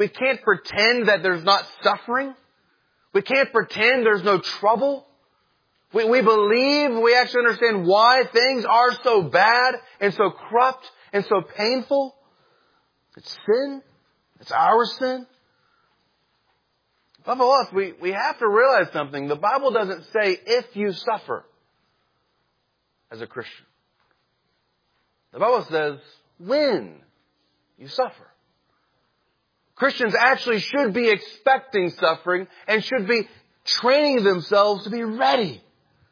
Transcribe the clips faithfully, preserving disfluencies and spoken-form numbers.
we can't pretend that there's not suffering. We can't pretend there's no trouble. We, we believe, we actually understand why things are so bad and so corrupt and so painful. It's sin. It's our sin. Above all else, we, we have to realize something. The Bible doesn't say if you suffer as a Christian. The Bible says when you suffer. Christians actually should be expecting suffering and should be training themselves to be ready.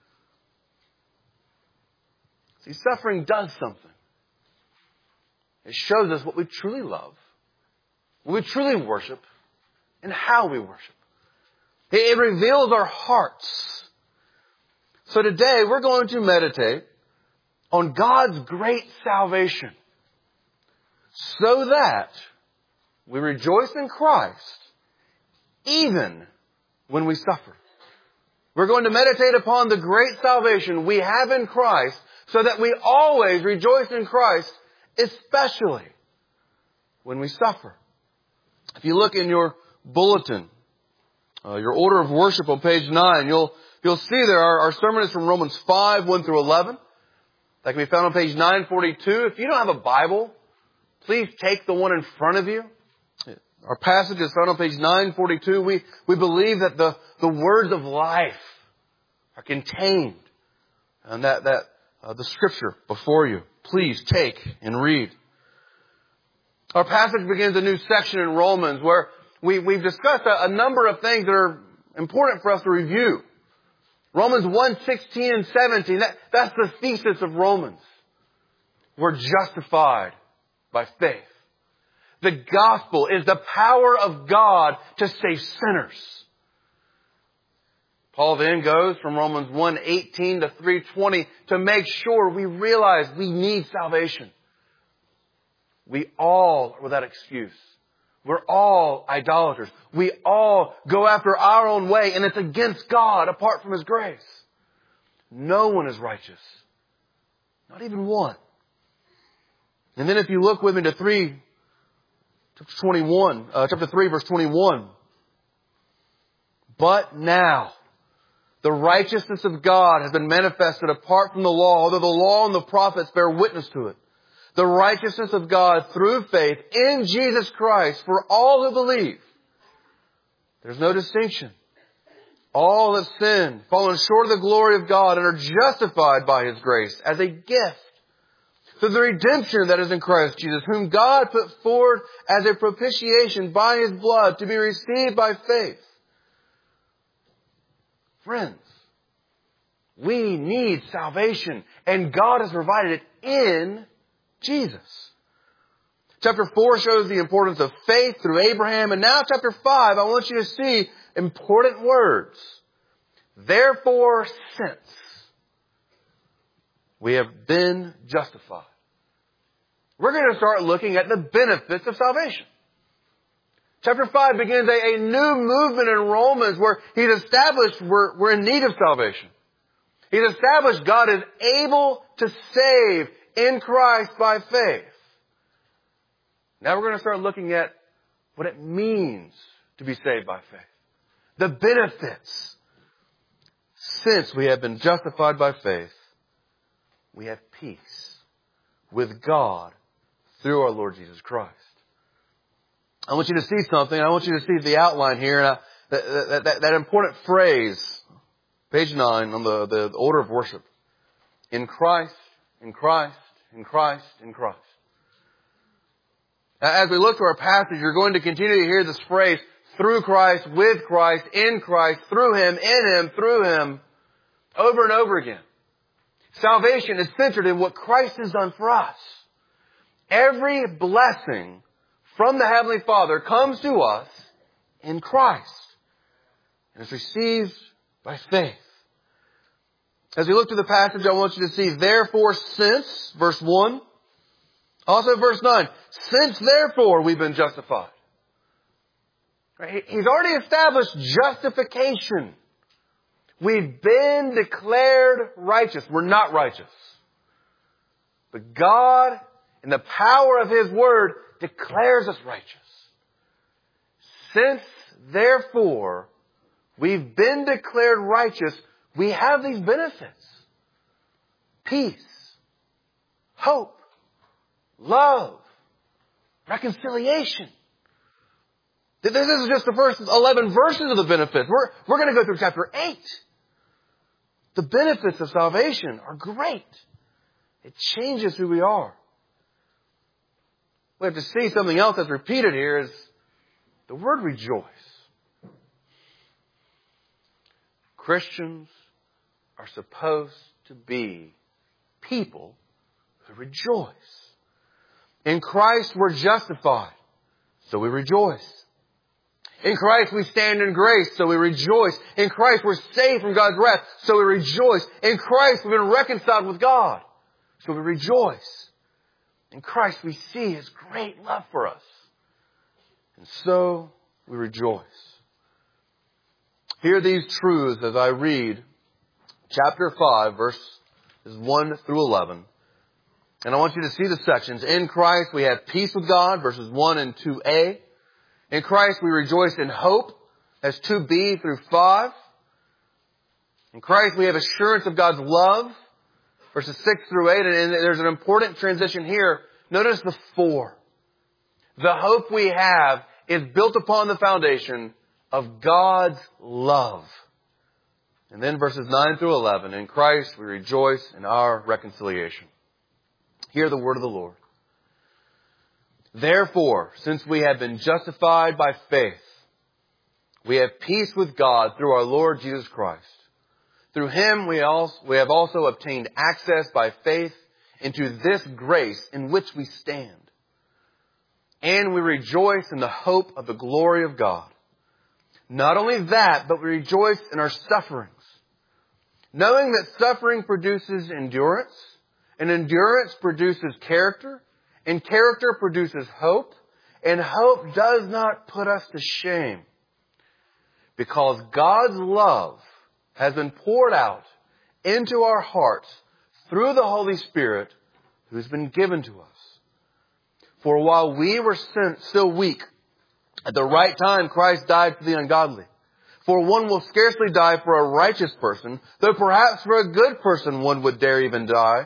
See, suffering does something. It shows us what we truly love, what we truly worship, and how we worship. It reveals our hearts. So today we're going to meditate on God's great salvation so that we rejoice in Christ even when we suffer. We're going to meditate upon the great salvation we have in Christ so that we always rejoice in Christ, especially when we suffer. If you look in your bulletin, uh, your order of worship on page nine, you'll you'll see there our, our sermon is from Romans five, one through eleven. That can be found on page nine forty-two. If you don't have a Bible, please take the one in front of you. Our passage is found on page nine forty-two. We, we believe that the, the words of life are contained in that, that, uh, the scripture before you. Please take and read. Our passage begins a new section in Romans where we, we've discussed a, a number of things that are important for us to review. Romans one, sixteen and seventeen, that, that's the thesis of Romans. We're justified by faith. The gospel is the power of God to save sinners. Paul then goes from Romans one, eighteen to three twenty to make sure we realize we need salvation. We all are without excuse. We're all idolaters. We all go after our own way, and it's against God apart from His grace. No one is righteous. Not even one. And then if you look with me to three, chapter twenty-one, uh, chapter three, verse twenty-one. But now, the righteousness of God has been manifested apart from the law, although the law and the prophets bear witness to it. The righteousness of God through faith in Jesus Christ for all who believe. There's no distinction. All have sinned, fallen short of the glory of God, and are justified by His grace as a gift through the redemption that is in Christ Jesus, whom God put forward as a propitiation by His blood to be received by faith. Friends, we need salvation, and God has provided it in Jesus. Chapter four shows the importance of faith through Abraham. And now chapter five, I want you to see important words. Therefore, since we have been justified. We're going to start looking at the benefits of salvation. Chapter five begins a, a new movement in Romans where he's established we're, we're in need of salvation. He's established God is able to save in Christ by faith. Now we're going to start looking at what it means to be saved by faith. The benefits. Since we have been justified by faith, we have peace with God through our Lord Jesus Christ. I want you to see something. I want you to see the outline here. And I, that, that, that, that important phrase, page nine on the, the order of worship. In Christ, in Christ, in Christ, in Christ. As we look to our passage, you're going to continue to hear this phrase, through Christ, with Christ, in Christ, through Him, in Him, through Him, over and over again. Salvation is centered in what Christ has done for us. Every blessing from the Heavenly Father comes to us in Christ. And is received by faith. As we look to the passage, I want you to see, therefore, since, verse one. Also verse nine, since therefore we've been justified. Right? He's already established justification. We've been declared righteous. We're not righteous. But God, in the power of His Word, declares us righteous. Since, therefore, we've been declared righteous, we have these benefits. Peace, hope, love, reconciliation. This is just the first eleven verses of the benefits. We're, we're going to go through chapter eight. The benefits of salvation are great. It changes who we are. We have to see something else that's repeated here is the word rejoice. Christians are supposed to be people who rejoice. In Christ we're justified, so we rejoice. In Christ we stand in grace, so we rejoice. In Christ we're saved from God's wrath, so we rejoice. In Christ we've been reconciled with God, so we rejoice. In Christ we see His great love for us, and so we rejoice. Hear these truths as I read chapter five, verses one through eleven. And I want you to see the sections. In Christ we have peace with God, verses one and two a. In Christ we rejoice in hope, that's two b through five. In Christ we have assurance of God's love, verses six through eight. And there's an important transition here. Notice the four. The hope we have is built upon the foundation of God's love. And then verses nine through eleven. In Christ we rejoice in our reconciliation. Hear the word of the Lord. Therefore, since we have been justified by faith, we have peace with God through our Lord Jesus Christ. Through Him we also, we have also obtained access by faith into this grace in which we stand. And we rejoice in the hope of the glory of God. Not only that, but we rejoice in our sufferings, knowing that suffering produces endurance, and endurance produces character, and character produces hope, and hope does not put us to shame, because God's love has been poured out into our hearts through the Holy Spirit who's been given to us. For while we were still weak, at the right time Christ died for the ungodly. For one will scarcely die for a righteous person, though perhaps for a good person one would dare even die.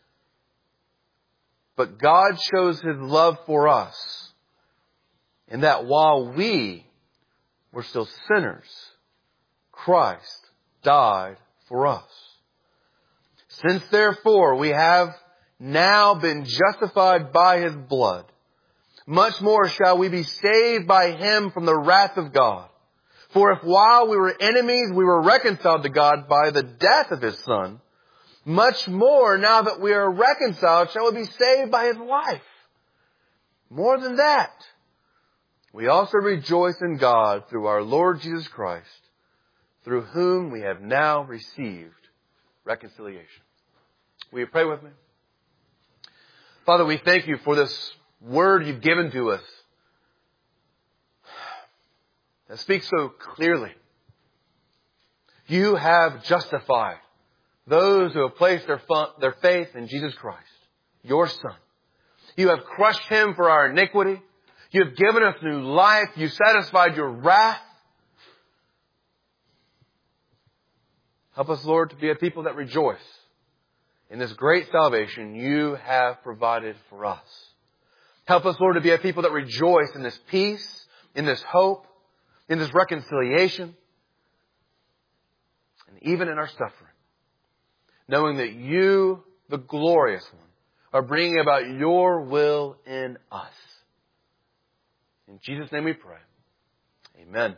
But God shows His love for us, in that while we were still sinners, Christ died for us. Since therefore we have now been justified by His blood, much more shall we be saved by Him from the wrath of God. For if while we were enemies we were reconciled to God by the death of His Son, much more, now that we are reconciled, shall we be saved by His life. More than that, we also rejoice in God through our Lord Jesus Christ, through whom we have now received reconciliation. Will you pray with me? Father, we thank You for this word You've given to us that speaks so clearly. You have justified those who have placed their, fun, their faith in Jesus Christ, Your Son. You have crushed Him for our iniquity. You have given us new life. You satisfied Your wrath. Help us, Lord, to be a people that rejoice in this great salvation You have provided for us. Help us, Lord, to be a people that rejoice in this peace, in this hope, in this reconciliation, and even in our suffering, knowing that You, the glorious one, are bringing about Your will in us. In Jesus' name we pray. Amen.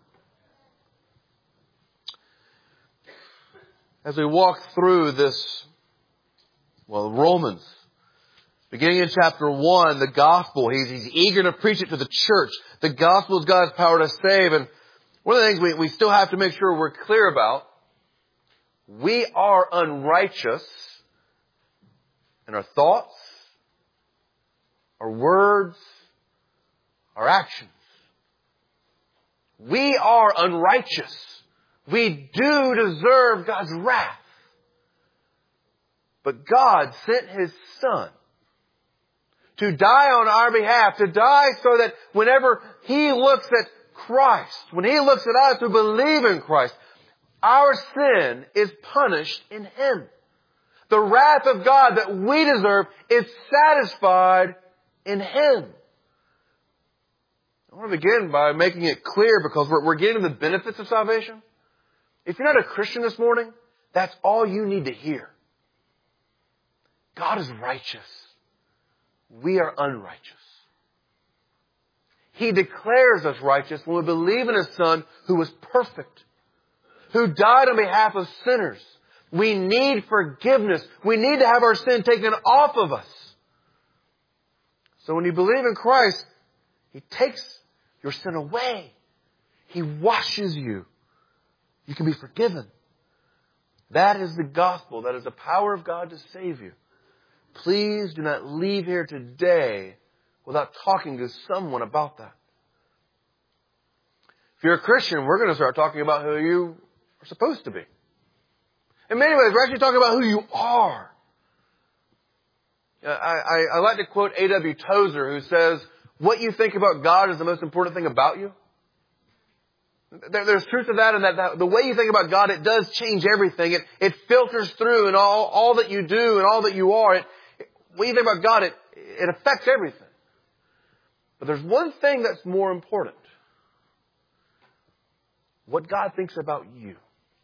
As we walk through this, well, Romans, beginning in chapter one, the gospel, he's, he's eager to preach it to the church. The gospel is God's power to save. And one of the things we, we still have to make sure we're clear about, we are unrighteous in our thoughts, our words, our actions. We are unrighteous. We do deserve God's wrath. But God sent His Son to die on our behalf, to die so that whenever He looks at Christ, when He looks at us who believe in Christ, our sin is punished in Him. The wrath of God that we deserve is satisfied in Him. I want to begin by making it clear, because we're, we're getting the benefits of salvation. If you're not a Christian this morning, that's all you need to hear. God is righteous. We are unrighteous. He declares us righteous when we believe in His Son who was perfect, who died on behalf of sinners. We need forgiveness. We need to have our sin taken off of us. So when you believe in Christ, He takes your sin away. He washes you. You can be forgiven. That is the gospel. That is the power of God to save you. Please do not leave here today without talking to someone about that. If you're a Christian, we're going to start talking about who you are supposed to be. In many ways, we're actually talking about who you are. I, I, I like to quote A W Tozer, who says, what you think about God is the most important thing about you. There, there's truth to that, and that, that the way you think about God, it does change everything. It, it filters through in all, all that you do and all that you are. It, it, when you think about God, it, it affects everything. But there's one thing that's more important. What God thinks about you.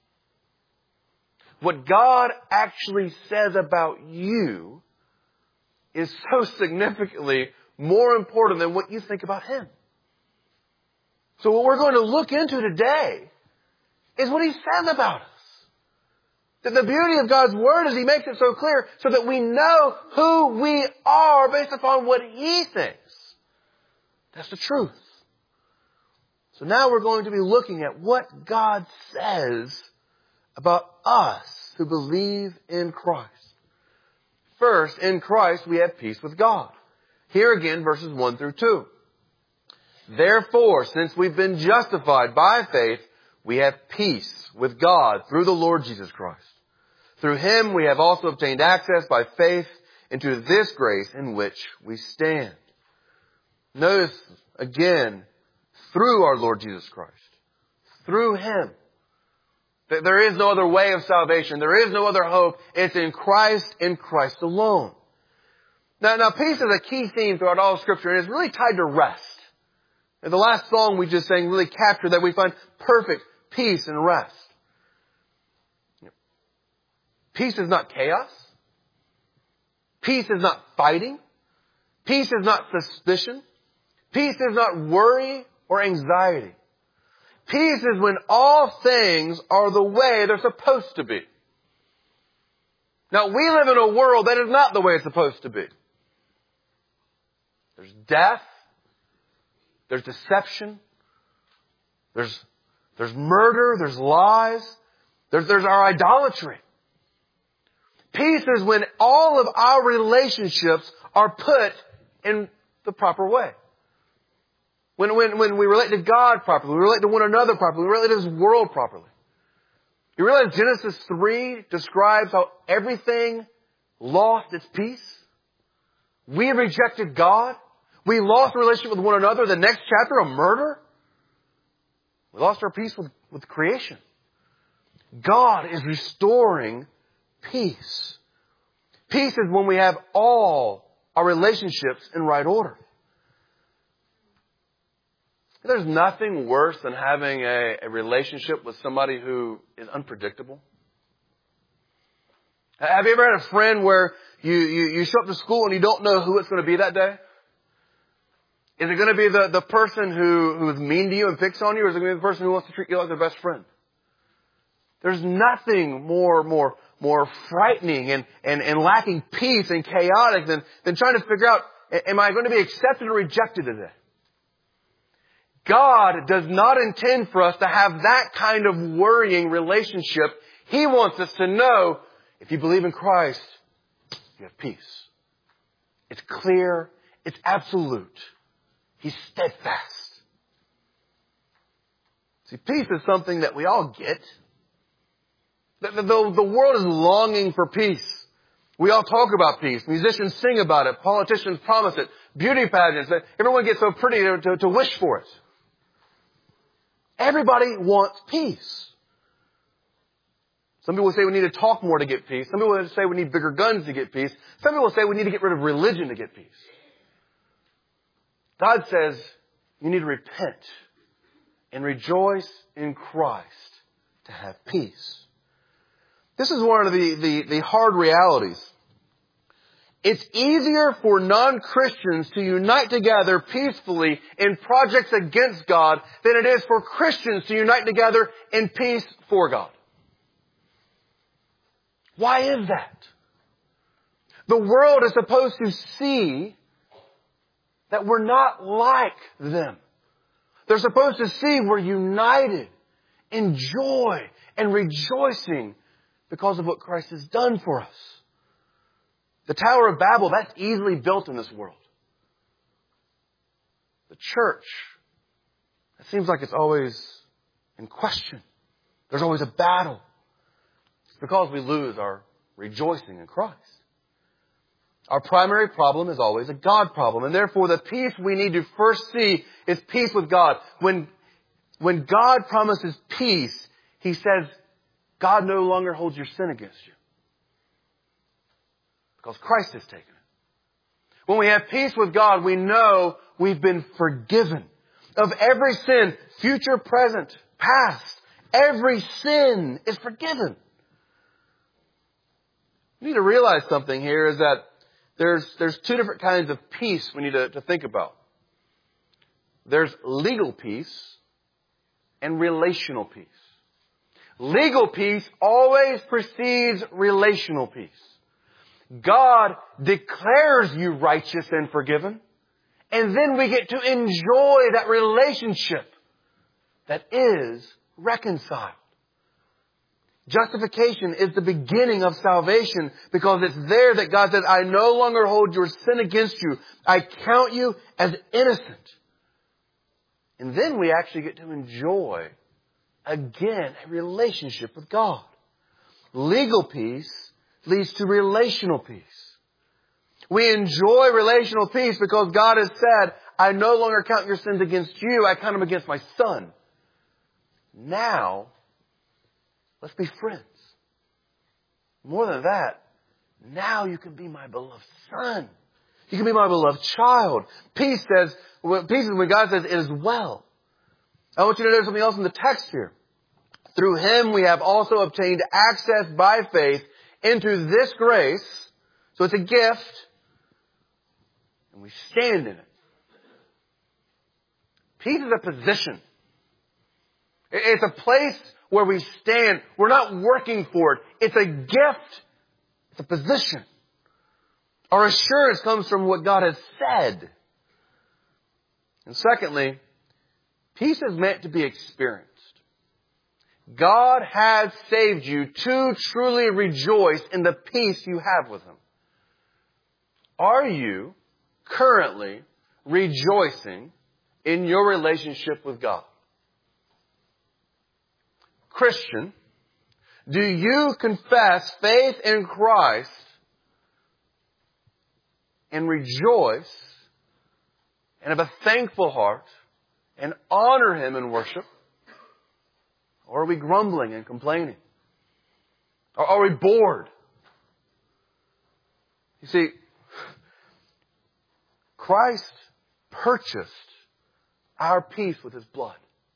What God actually says about you is so significantly more important than what you think about Him. So what we're going to look into today is what He says about us. That the beauty of God's Word is He makes it so clear so that we know who we are based upon what He thinks. That's the truth. So now we're going to be looking at what God says about us who believe in Christ. First, in Christ we have peace with God. Here again, verses one through two. Therefore, since we've been justified by faith, we have peace with God through the Lord Jesus Christ. Through Him we have also obtained access by faith into this grace in which we stand. Notice again, through our Lord Jesus Christ. Through Him. There is no other way of salvation. There is no other hope. It's in Christ, in Christ alone. Now, now peace is a key theme throughout all of Scripture, and it's really tied to rest. And the last song we just sang really captured that. We find perfect peace and rest. Peace is not chaos. Peace is not fighting. Peace is not suspicion. Peace is not worry or anxiety. Peace is when all things are the way they're supposed to be. Now, we live in a world that is not the way it's supposed to be. There's death. There's deception. There's, there's murder. There's lies. There's, there's our idolatry. Peace is when all of our relationships are put in the proper way. When, when, when we relate to God properly, we relate to one another properly, we relate to this world properly. You realize Genesis three describes how everything lost its peace? We rejected God. We lost a relationship with one another. The next chapter, a murder. We lost our peace with, with creation. God is restoring peace. Peace is when we have all our relationships in right order. There's nothing worse than having a, a relationship with somebody who is unpredictable. Have you ever had a friend where you, you, you show up to school and you don't know who it's going to be that day? Is it going to be the, the person who, who is mean to you and picks on you, or is it going to be the person who wants to treat you like their best friend? There's nothing more, more, more frightening and, and, and lacking peace and chaotic than, than trying to figure out, am I going to be accepted or rejected today? God does not intend for us to have that kind of worrying relationship. He wants us to know, if you believe in Christ, you have peace. It's clear. It's absolute. He's steadfast. See, peace is something that we all get. The, the, the world is longing for peace. We all talk about peace. Musicians sing about it. Politicians promise it. Beauty pageants. Everyone gets so pretty to, to, to wish for it. Everybody wants peace. Some people say we need to talk more to get peace. Some people say we need bigger guns to get peace. Some people say we need to get rid of religion to get peace. God says you need to repent and rejoice in Christ to have peace. This is one of the, the, the hard realities. It's easier for non-Christians to unite together peacefully in projects against God than it is for Christians to unite together in peace for God. Why is that? The world is supposed to see that we're not like them. They're supposed to see we're united in joy and rejoicing because of what Christ has done for us. The Tower of Babel, that's easily built in this world. The church, it seems like it's always in question. There's always a battle. It's because we lose our rejoicing in Christ. Our primary problem is always a God problem. And therefore, the peace we need to first see is peace with God. When, when God promises peace, He says, God no longer holds your sin against you. Because Christ has taken it. When we have peace with God, we know we've been forgiven of every sin, future, present, past. Every sin is forgiven. We need to realize something here is that there's, there's two different kinds of peace we need to, to think about. There's legal peace and relational peace. Legal peace always precedes relational peace. God declares you righteous and forgiven, and then we get to enjoy that relationship that is reconciled. Justification is the beginning of salvation because it's there that God says, I no longer hold your sin against you. I count you as innocent. And then we actually get to enjoy, again, a relationship with God. Legal peace leads to relational peace. We enjoy relational peace because God has said, I no longer count your sins against you, I count them against my Son. Now, let's be friends. More than that, now you can be my beloved son. You can be my beloved child. Peace says, peace is when God says it is well. I want you to notice something else in the text here. Through Him we have also obtained access by faith into this grace. So it's a gift. And we stand in it. Peace is a position. It's a place where we stand. We're not working for it. It's a gift. It's a position. Our assurance comes from what God has said. And secondly, peace is meant to be experienced. God has saved you to truly rejoice in the peace you have with Him. Are you currently rejoicing in your relationship with God? Christian, do you confess faith in Christ and rejoice and have a thankful heart and honor Him in worship? Or are we grumbling and complaining? Or are we bored? You see, Christ purchased our peace with His blood.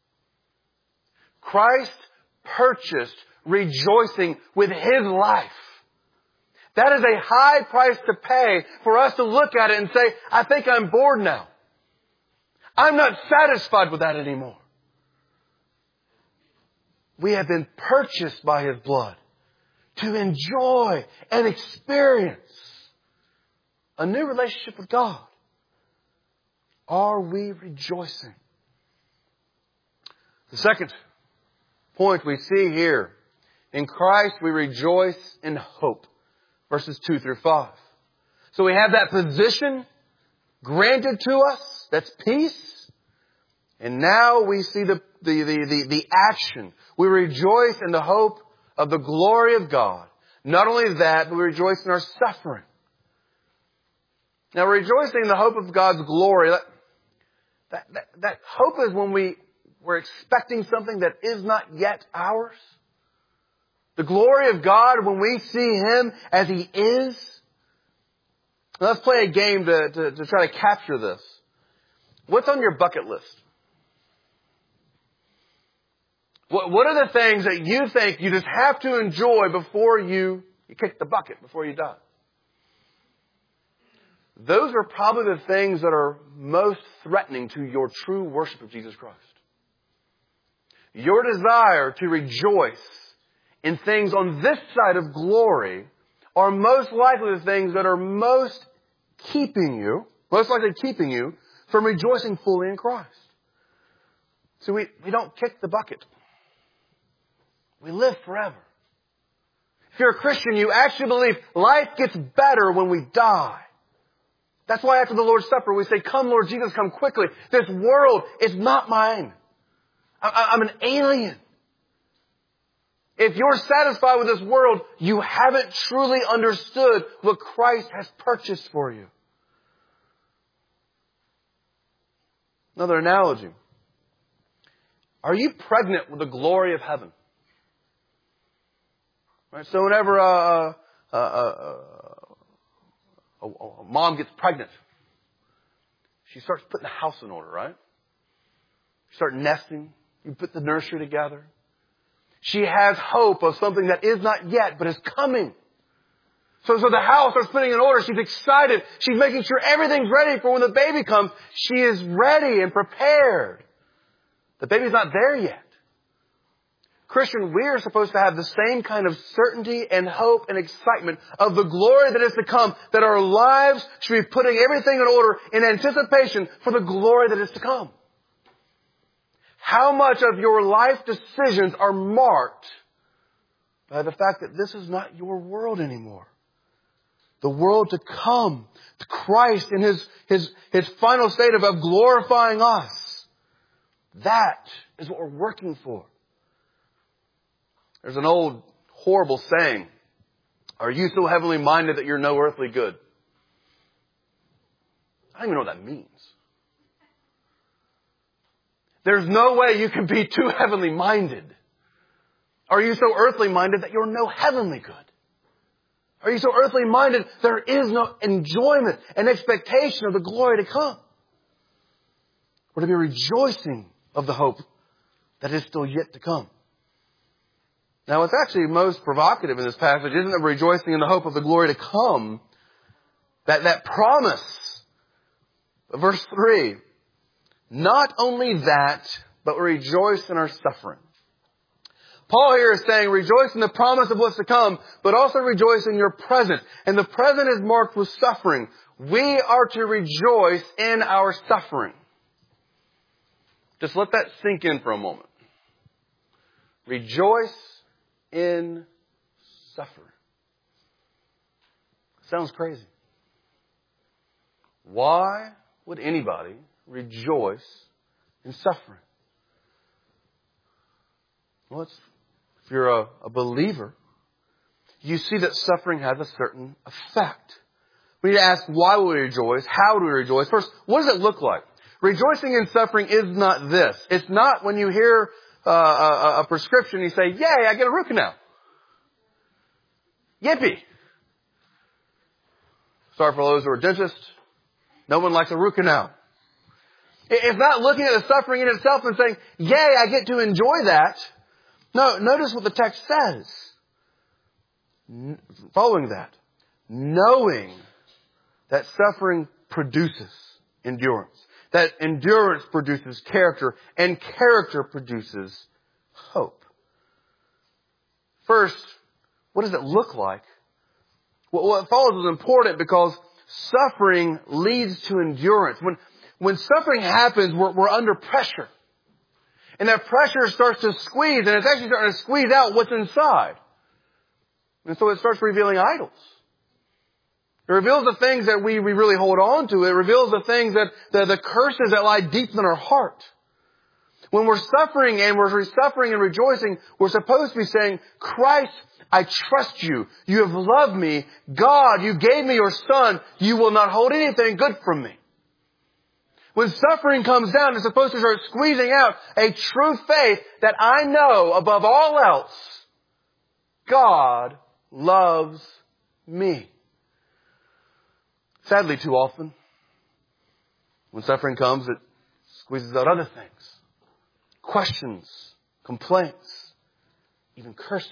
Christ purchased rejoicing with His life. That is a high price to pay for us to look at it and say, I think I'm bored now. I'm not satisfied with that anymore. We have been purchased by His blood to enjoy and experience a new relationship with God. Are we rejoicing? The second point we see here, in Christ we rejoice in hope. Verses two through five. So we have that position granted to us, that's peace. And now we see the, the, the, the, the action. We rejoice in the hope of the glory of God. Not only that, but we rejoice in our suffering. Now rejoicing in the hope of God's glory, that, that, that, that hope is when we we're expecting something that is not yet ours. The glory of God when we see Him as He is. Let's play a game to, to, to try to capture this. What's on your bucket list? What, what are the things that you think you just have to enjoy before you, you kick the bucket, before you die? Those are probably the things that are most threatening to your true worship of Jesus Christ. Your desire to rejoice in things on this side of glory are most likely the things that are most keeping you, most likely keeping you from rejoicing fully in Christ. So we, we don't kick the bucket. We live forever. If you're a Christian, you actually believe life gets better when we die. That's why after the Lord's Supper we say, "Come, Lord Jesus, come quickly. This world is not mine. I, I'm an alien." If you're satisfied with this world, you haven't truly understood what Christ has purchased for you. Another analogy. Are you pregnant with the glory of heaven? Right? So whenever a, a, a, a, a mom gets pregnant, she starts putting the house in order, right? You start nesting. You put the nursery together. She has hope of something that is not yet, but is coming. So, so the house starts putting in order. She's excited. She's making sure everything's ready for when the baby comes. She is ready and prepared. The baby's not there yet. Christian, we are supposed to have the same kind of certainty and hope and excitement of the glory that is to come, that our lives should be putting everything in order in anticipation for the glory that is to come. How much of your life decisions are marked by the fact that this is not your world anymore? The world to come, to Christ in His, His, His final state of, of glorifying us. That is what we're working for. There's an old horrible saying, "Are you so heavenly minded that you're no earthly good?" I don't even know what that means. There's no way you can be too heavenly minded. Are you so earthly minded that you're no heavenly good? Are you so earthly minded there is no enjoyment and expectation of the glory to come? We're to be rejoicing of the hope that is still yet to come. Now, what's actually most provocative in this passage isn't the rejoicing in the hope of the glory to come. That, that promise. Verse three. Not only that, but rejoice in our suffering. Paul here is saying rejoice in the promise of what's to come, but also rejoice in your present. And the present is marked with suffering. We are to rejoice in our suffering. Just let that sink in for a moment. Rejoice in suffering. Sounds crazy. Why would anybody rejoice in suffering? Well, it's, if you're a, a believer, you see that suffering has a certain effect. We need to ask, why will we rejoice? How do we rejoice? First, what does it look like? Rejoicing in suffering is not this. It's not when you hear uh, a, a prescription, you say, "Yay, I get a root canal." Yippee. Sorry for those who are dentists. No one likes a root canal. It's not looking at the suffering in itself and saying, "Yay, I get to enjoy that." No, notice what the text says. Following that, knowing that suffering produces endurance. That endurance produces character, and character produces hope. First, what does it look like? Well, what follows is important because suffering leads to endurance. When, when suffering happens, we're, we're under pressure. And that pressure starts to squeeze, and it's actually starting to squeeze out what's inside. And so it starts revealing idols. It reveals the things that we, we really hold on to. It reveals the things that, the, the curses that lie deep in our heart. When we're suffering and we're suffering and rejoicing, we're supposed to be saying, "Christ, I trust you. You have loved me. God, you gave me your Son. You will not hold anything good from me." When suffering comes down, it's supposed to start squeezing out a true faith that I know above all else, God loves me. Sadly, too often, when suffering comes, it squeezes out other things. Questions, complaints, even curses.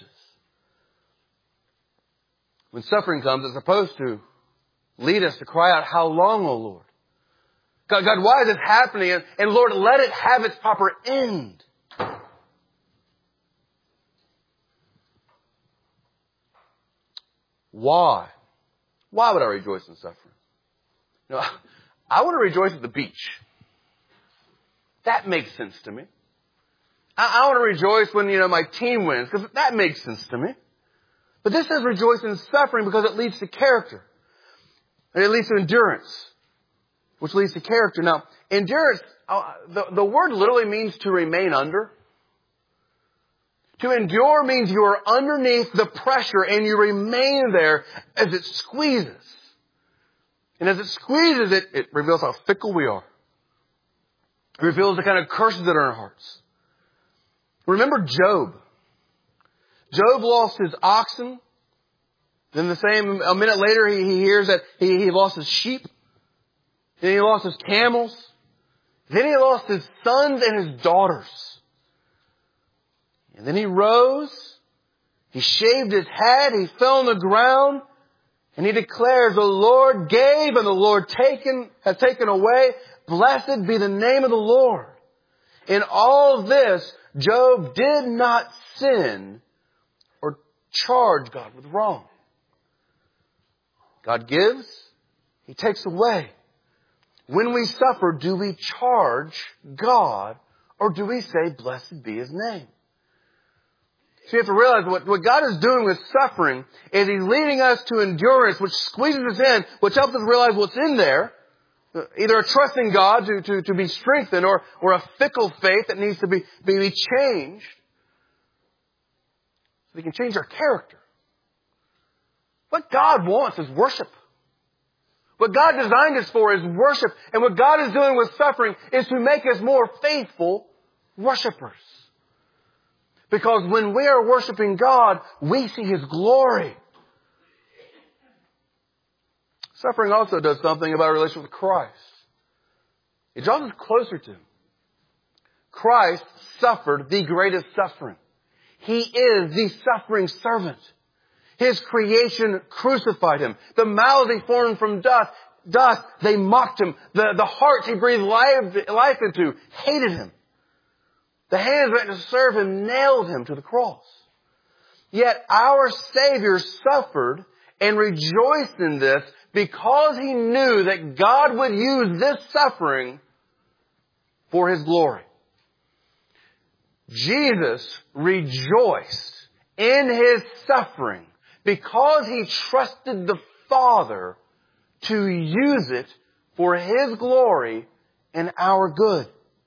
When suffering comes, it's supposed to lead us to cry out, how long, O Lord? God, God, why is this happening? And, and Lord, let it have its proper end. Why? Why would I rejoice in suffering? You know, I want to rejoice at the beach. That makes sense to me. I, I want to rejoice when, you know, my team wins, because that makes sense to me. But this says rejoice in suffering because it leads to character. And it leads to endurance, which leads to character. Now, endurance, uh, the, the word literally means to remain under. To endure means you are underneath the pressure and you remain there as it squeezes. And as it squeezes, it, it reveals how fickle we are. It reveals the kind of curses that are in our hearts. Remember Job. Job lost his oxen. Then the same, a minute later, he, he hears that he, he lost his sheep. Then he lost his camels. Then he lost his sons and his daughters. And then he rose. He shaved his head. He fell on the ground. And he declares, the Lord gave and the Lord taken, has taken away. Blessed be the name of the Lord. In all of this, Job did not sin or charge God with wrong. God gives, He takes away. When we suffer, do we charge God or do we say, blessed be His name? So you have to realize what, what God is doing with suffering is He's leading us to endurance, which squeezes us in, which helps us realize what's in there. Either a trust in God to, to, to be strengthened or, or a fickle faith that needs to be, be, be changed. So we can change our character. What God wants is worship. What God designed us for is worship. And what God is doing with suffering is to make us more faithful worshipers. Because when we are worshiping God, we see His glory. Suffering also does something about our relationship with Christ. It draws us closer to Him. Christ suffered the greatest suffering. He is the suffering servant. His creation crucified Him. The mouths He formed from dust, dust they mocked Him. The, the hearts He breathed life, life into hated Him. The hands that went to serve Him nailed Him to the cross. Yet our Savior suffered and rejoiced in this because He knew that God would use this suffering for His glory. Jesus rejoiced in His suffering because He trusted the Father to use it for His glory and our good.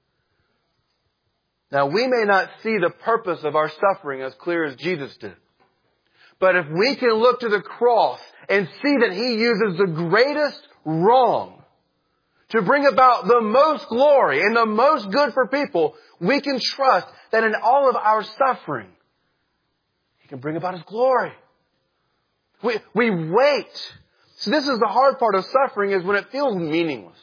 Now, we may not see the purpose of our suffering as clear as Jesus did. But if we can look to the cross and see that He uses the greatest wrong to bring about the most glory and the most good for people, we can trust that in all of our suffering, He can bring about His glory. We, we wait. So this is the hard part of suffering, is when it feels meaningless.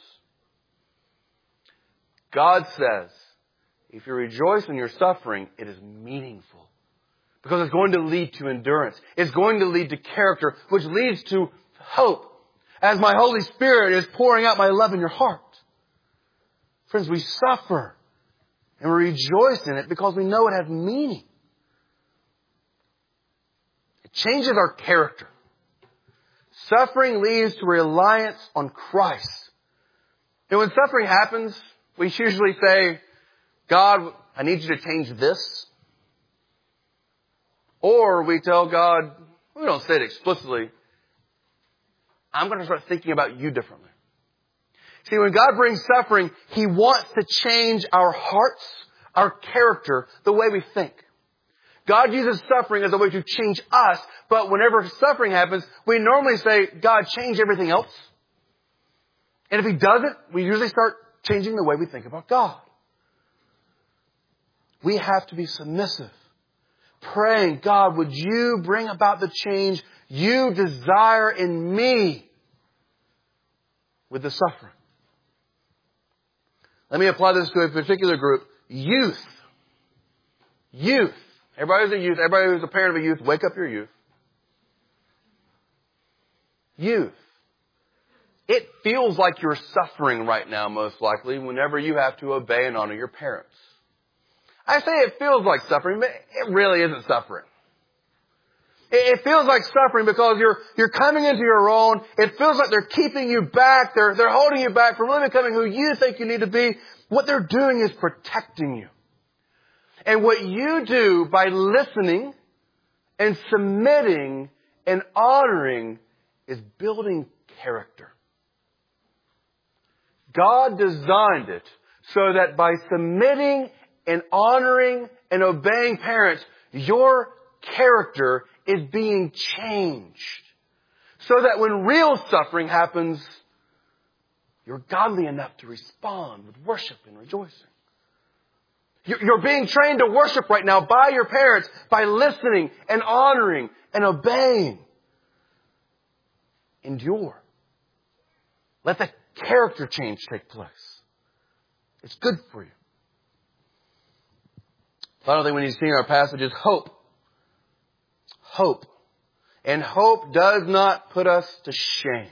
God says, if you rejoice in your suffering, it is meaningful. Because it's going to lead to endurance. It's going to lead to character, which leads to hope. As my Holy Spirit is pouring out my love in your heart. Friends, we suffer and we rejoice in it because we know it has meaning. It changes our character. Suffering leads to reliance on Christ. And when suffering happens, we usually say, God, I need you to change this. Or we tell God, we don't say it explicitly, I'm going to start thinking about you differently. See, when God brings suffering, He wants to change our hearts, our character, the way we think. God uses suffering as a way to change us, but whenever suffering happens, we normally say, God, change everything else. And if He doesn't, we usually start changing the way we think about God. We have to be submissive, praying, God, would you bring about the change you desire in me with the suffering? Let me apply this to a particular group, youth. Youth. Everybody who's a youth, everybody who's a parent of a youth, wake up your youth. Youth. It feels like you're suffering right now, most likely, whenever you have to obey and honor your parents. I say it feels like suffering, but it really isn't suffering. It feels like suffering because you're, you're coming into your own. It feels like they're keeping you back. They're, they're holding you back from really becoming who you think you need to be. What they're doing is protecting you. And what you do by listening and submitting and honoring is building character. God designed it so that by submitting and honoring and obeying parents, your character is being changed. So that when real suffering happens, you're godly enough to respond with worship and rejoicing. You're being trained to worship right now by your parents, by listening and honoring and obeying. Endure. Let the character change take place. It's good for you. Final thing we need to see in our passage is hope. Hope. And hope does not put us to shame.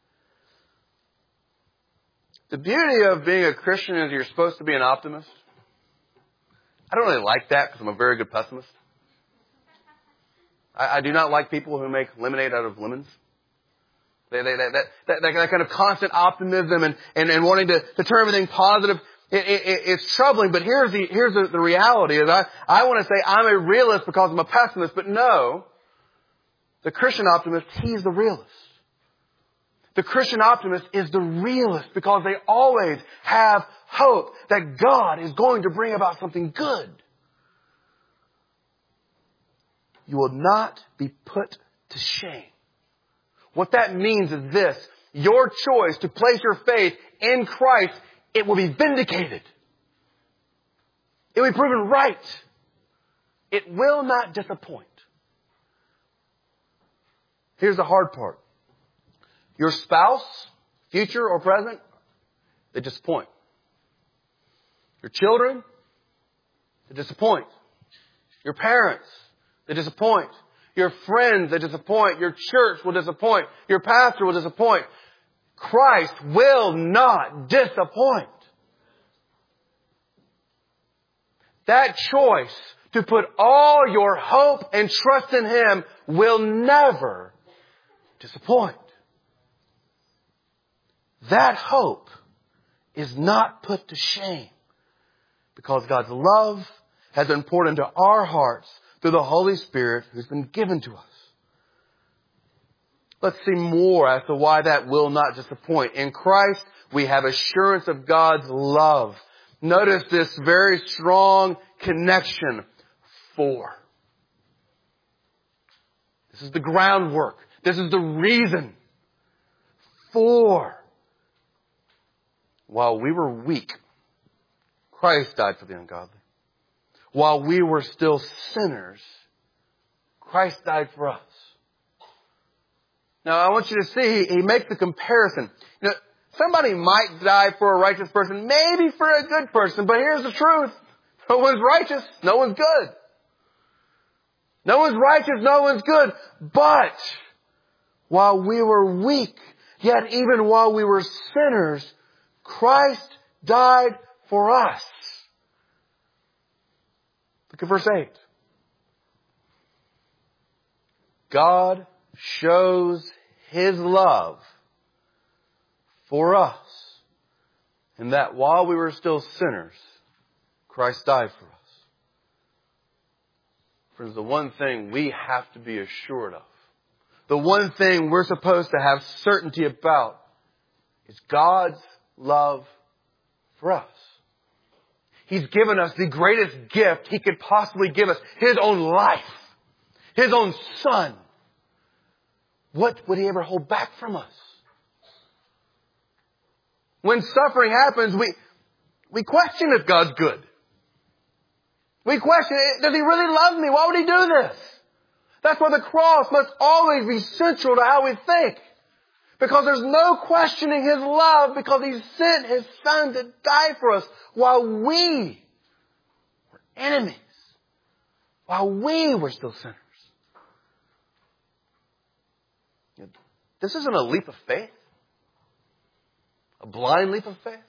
The beauty of being a Christian is you're supposed to be an optimist. I don't really like that because I'm a very good pessimist. I, I do not like people who make lemonade out of lemons. They, they, that, that, that, that kind of constant optimism and, and, and wanting to, to turn everything positive. It, it, it's troubling, but here's the, here's the, the reality is I, I want to say I'm a realist because I'm a pessimist, but no. The Christian optimist, he's the realist. The Christian optimist is the realist because they always have hope that God is going to bring about something good. You will not be put to shame. What that means is this. Your choice to place your faith in Christ, it will be vindicated. It will be proven right. It will not disappoint. Here's the hard part. Your spouse, future or present, they disappoint. Your children, they disappoint. Your parents, they disappoint. Your friends, they disappoint. Your church will disappoint. Your pastor will disappoint. Christ will not disappoint. That choice to put all your hope and trust in Him will never disappoint. That hope is not put to shame because God's love has been poured into our hearts through the Holy Spirit who's been given to us. Let's see more as to why that will not disappoint. In Christ, we have assurance of God's love. Notice this very strong connection. For. This is the groundwork. This is the reason. For. While we were weak, Christ died for the ungodly. While we were still sinners, Christ died for us. Now, I want you to see, he makes the comparison. You know, somebody might die for a righteous person, maybe for a good person, but here's the truth. No one's righteous, no one's good. No one's righteous, no one's good. But, while we were weak, yet even while we were sinners, Christ died for us. Look at verse eight. God shows His love for us in that while we were still sinners, Christ died for us. Friends, the one thing we have to be assured of, the one thing we're supposed to have certainty about is God's love for us. He's given us the greatest gift He could possibly give us, His own life, His own Son. What would He ever hold back from us? When suffering happens, we, we question if God's good. We question, does He really love me? Why would He do this? That's why the cross must always be central to how we think. Because there's no questioning His love because He sent His Son to die for us while we were enemies. While we were still sinners. This isn't a leap of faith. A blind leap of faith.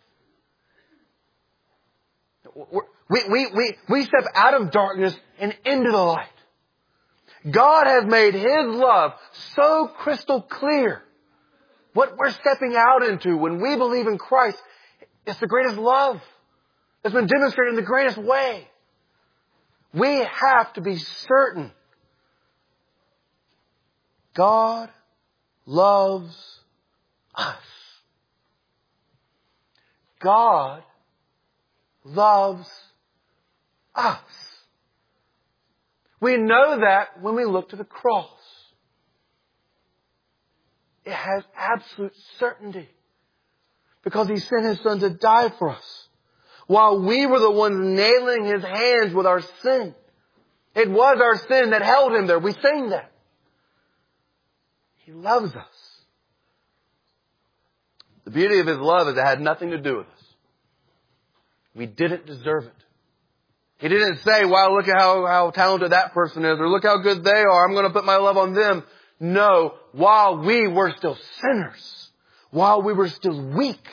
We, we, we, we step out of darkness and into the light. God has made His love so crystal clear. What we're stepping out into when we believe in Christ, it's the greatest love. It's been demonstrated in the greatest way. We have to be certain God loves us. God loves us. We know that when we look to the cross. It has absolute certainty. Because He sent His Son to die for us. While we were the ones nailing His hands with our sin. It was our sin that held Him there. We sang that. He loves us. The beauty of His love is it had nothing to do with us. We didn't deserve it. He didn't say, wow, look at how, how talented that person is, or look how good they are. I'm going to put my love on them. No, while we were still sinners, while we were still weak,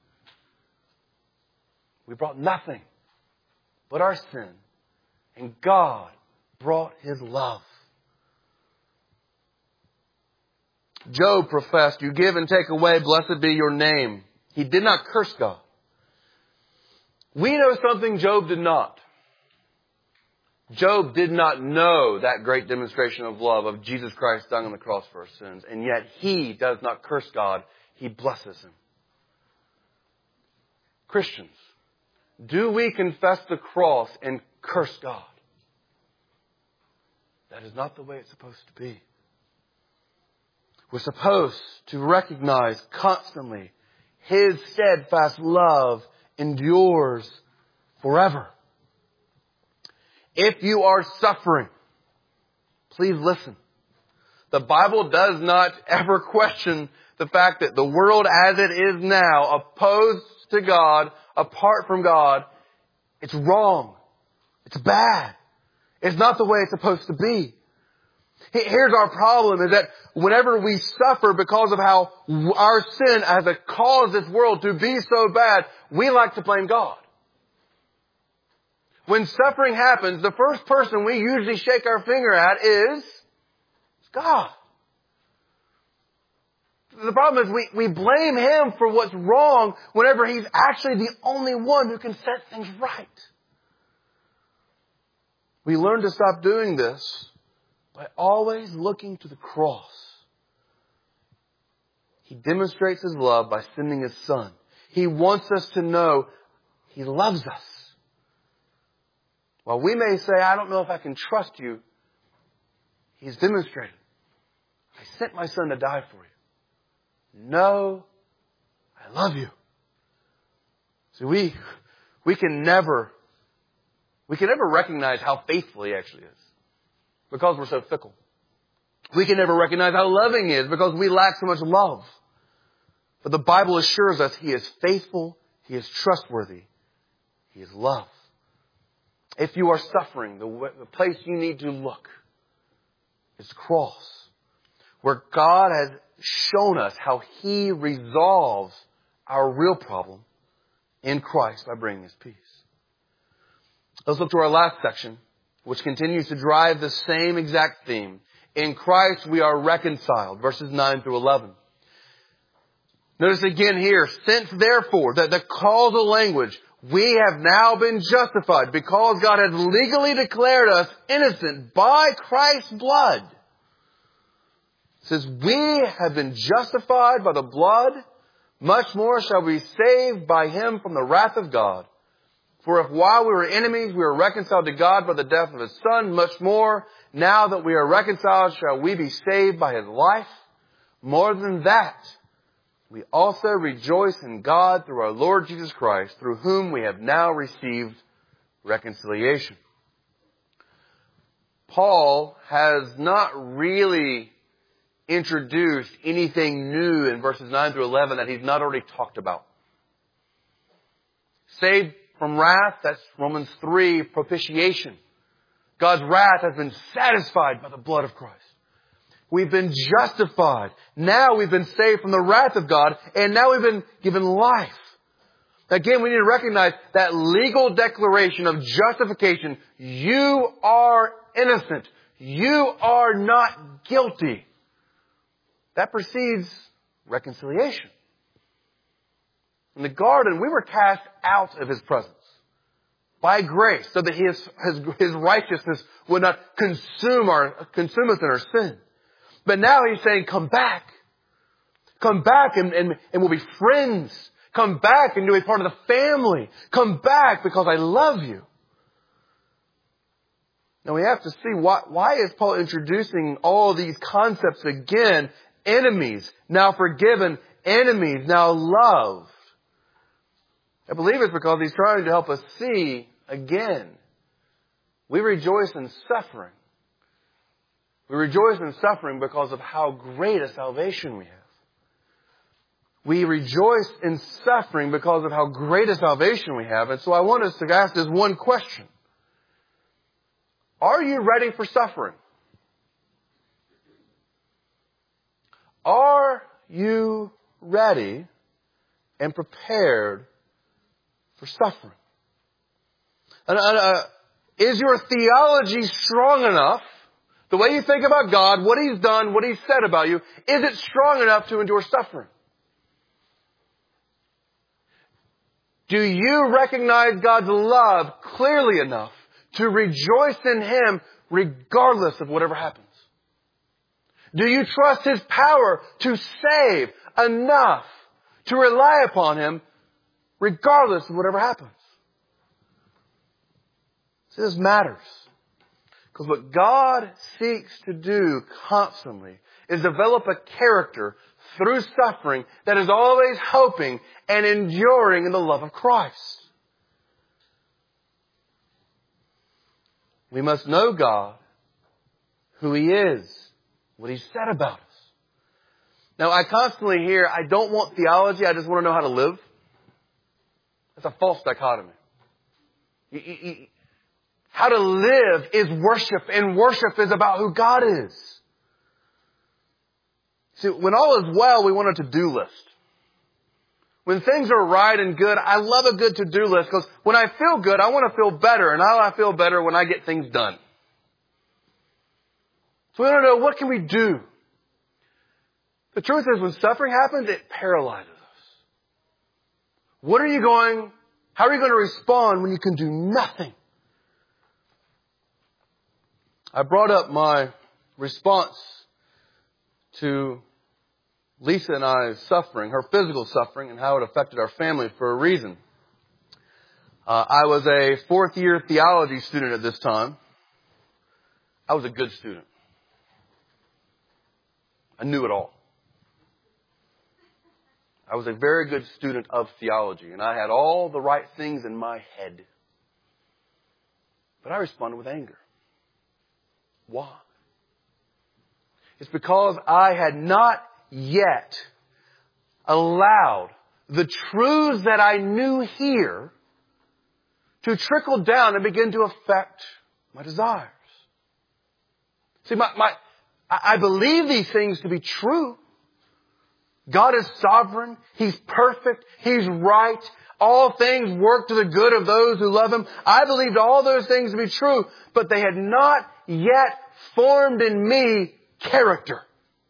we brought nothing but our sin. And God brought His love. Job professed, you give and take away, blessed be your name. He did not curse God. We know something Job did not. Job did not know that great demonstration of love of Jesus Christ dying on the cross for our sins. And yet he does not curse God. He blesses Him. Christians, do we confess the cross and curse God? That is not the way it's supposed to be. We're supposed to recognize constantly His steadfast love endures forever. If you are suffering, please listen. The Bible does not ever question the fact that the world as it is now, opposed to God, apart from God, it's wrong. It's bad. It's not the way it's supposed to be. Here's our problem, is that whenever we suffer because of how our sin has caused this world to be so bad, we like to blame God. When suffering happens, the first person we usually shake our finger at is God. The problem is we, we blame Him for what's wrong whenever He's actually the only one who can set things right. We learn to stop doing this by always looking to the cross. He demonstrates His love by sending His Son. He wants us to know He loves us. While we may say, I don't know if I can trust you, He's demonstrated. I sent my Son to die for you. No, I love you. See, we, we can never, we can never recognize how faithful He actually is. Because we're so fickle. We can never recognize how loving He is because we lack so much love. But the Bible assures us He is faithful, He is trustworthy, He is love. If you are suffering, the, the place you need to look is the cross, where God has shown us how He resolves our real problem in Christ by bringing His peace. Let's look to our last section, which continues to drive the same exact theme. In Christ we are reconciled, verses nine through eleven. Notice again here, since therefore, that the causal language, we have now been justified because God has legally declared us innocent by Christ's blood. Since we have been justified by the blood, much more shall we be saved by Him from the wrath of God. For if while we were enemies, we were reconciled to God by the death of His Son, much more, now that we are reconciled, shall we be saved by His life. More than that, we also rejoice in God through our Lord Jesus Christ, through whom we have now received reconciliation. Paul has not really introduced anything new in verses nine through eleven that he's not already talked about. Saved from wrath, that's Romans three, propitiation. God's wrath has been satisfied by the blood of Christ. We've been justified. Now we've been saved from the wrath of God, and now we've been given life. Again, we need to recognize that legal declaration of justification. You are innocent. You are not guilty. That precedes reconciliation. In the garden, we were cast out of His presence by grace, so that His, His, His righteousness would not consume our, consume us in our sin. But now He's saying, come back. Come back and, and, and we'll be friends. Come back and you'll be part of the family. Come back because I love you. Now we have to see why, why is Paul introducing all these concepts again? Enemies, now forgiven. Enemies, now loved. I believe it's because he's trying to help us see again. We rejoice in suffering. We rejoice in suffering because of how great a salvation we have. We rejoice in suffering because of how great a salvation we have. And so I want us to ask this one question. Are you ready for suffering? Are you ready and prepared for suffering? And, uh, is your theology strong enough? The way you think about God, what He's done, what He's said about you, is it strong enough to endure suffering? Do you recognize God's love clearly enough to rejoice in Him regardless of whatever happens? Do you trust His power to save enough to rely upon Him regardless of whatever happens? See, this matters. Because what God seeks to do constantly is develop a character through suffering that is always hoping and enduring in the love of Christ. We must know God, who He is, what He said about us. Now, I constantly hear, I don't want theology, I just want to know how to live. That's a false dichotomy. You, you, you, how to live is worship, and worship is about who God is. See, when all is well, we want a to-do list. When things are right and good, I love a good to-do list because when I feel good, I want to feel better. And how I feel better when I get things done. So we want to know, what can we do? The truth is, when suffering happens, it paralyzes us. What are you going, how are you going to respond when you can do nothing? I brought up my response to Lisa and I's suffering, her physical suffering, and how it affected our family for a reason. Uh, I was a fourth year theology student at this time. I was a good student. I knew it all. I was a very good student of theology, and I had all the right things in my head. But I responded with anger. Why? It's because I had not yet allowed the truths that I knew here to trickle down and begin to affect my desires. See, my, my, I believe these things to be true. God is sovereign. He's perfect. He's right. All things work to the good of those who love Him. I believed all those things to be true, but they had not yet formed in me character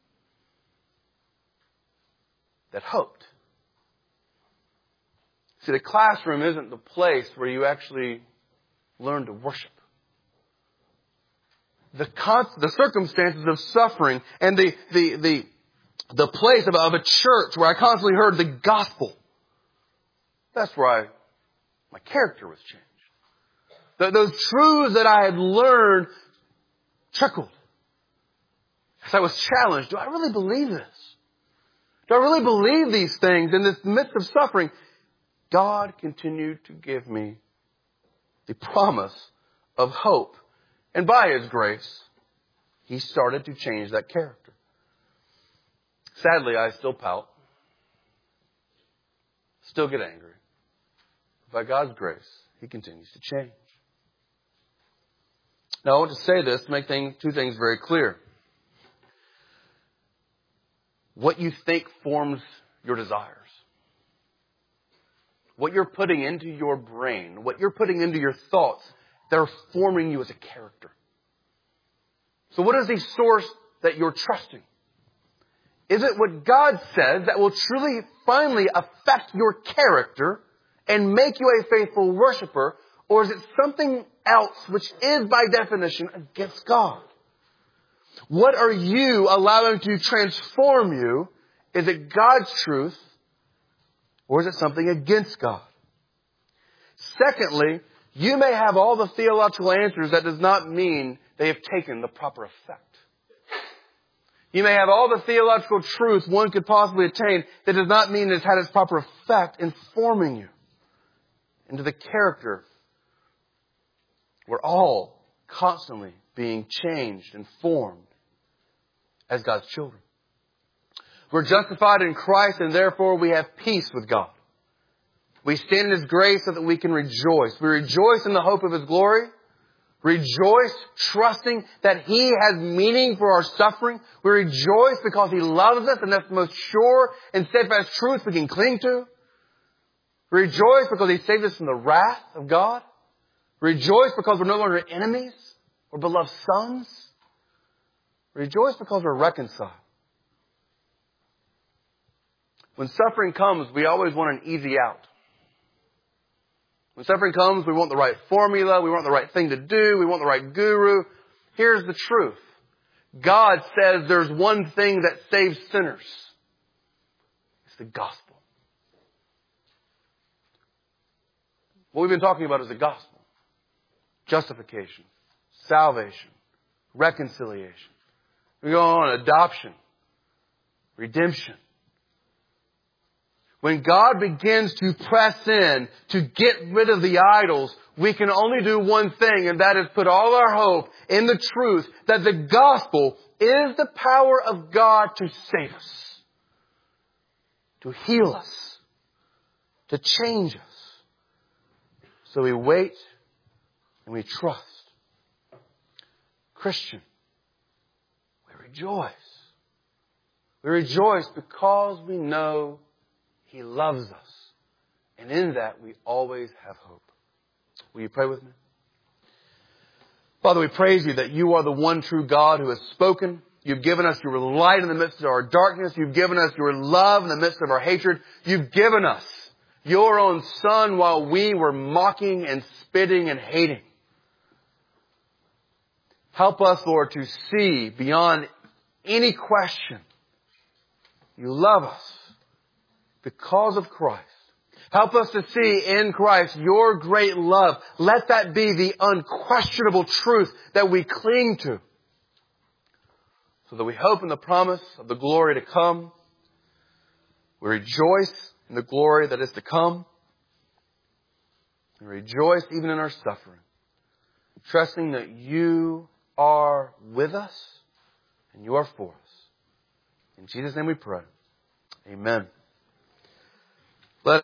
that hoped. See, the classroom isn't the place where you actually learn to worship. The, con- the circumstances of suffering and the, the, the, the place of, of a church where I constantly heard the gospel, that's where I, my character was changed. The, those truths that I had learned trickled. As I was challenged, do I really believe this? Do I really believe these things in this midst of suffering? God continued to give me the promise of hope. And by His grace, He started to change that character. Sadly, I still pout. Still get angry. By God's grace, He continues to change. Now, I want to say this to make thing, two things very clear. What you think forms your desires. What you're putting into your brain, what you're putting into your thoughts, they're forming you as a character. So what is the source that you're trusting? Is it what God says that will truly, finally affect your character and make you a faithful worshiper? Or is it something else which is by definition against God? What are you allowing to transform you? Is it God's truth? Or is it something against God? Secondly, you may have all the theological answers. That does not mean they have taken the proper effect. You may have all the theological truth one could possibly attain. That does not mean it's had its proper effect in forming you into the character. We're all constantly being changed and formed as God's children. We're justified in Christ, and therefore we have peace with God. We stand in His grace so that we can rejoice. We rejoice in the hope of His glory. Rejoice trusting that He has meaning for our suffering. We rejoice because He loves us, and that's the most sure and steadfast truth we can cling to. Rejoice because He saved us from the wrath of God. Rejoice because we're no longer enemies or beloved sons. Rejoice because we're reconciled. When suffering comes, we always want an easy out. When suffering comes, we want the right formula. We want the right thing to do. We want the right guru. Here's the truth. God says there's one thing that saves sinners. It's the gospel. What we've been talking about is the gospel. Justification, salvation, reconciliation. We go on adoption, redemption. When God begins to press in to get rid of the idols, we can only do one thing, and that is put all our hope in the truth that the gospel is the power of God to save us, to heal us, to change us. So we wait and we trust. Christian, we rejoice. We rejoice because we know He loves us. And in that, we always have hope. Will you pray with me? Father, we praise You that You are the one true God who has spoken. You've given us Your light in the midst of our darkness. You've given us Your love in the midst of our hatred. You've given us Your own Son while we were mocking and spitting and hating. Help us, Lord, to see beyond any question You love us because of Christ. Help us to see in Christ Your great love. Let that be the unquestionable truth that we cling to, so that we hope in the promise of the glory to come. We rejoice in the glory that is to come. We rejoice even in our suffering, trusting that You are with us and You are for us. In Jesus' name we pray. Amen.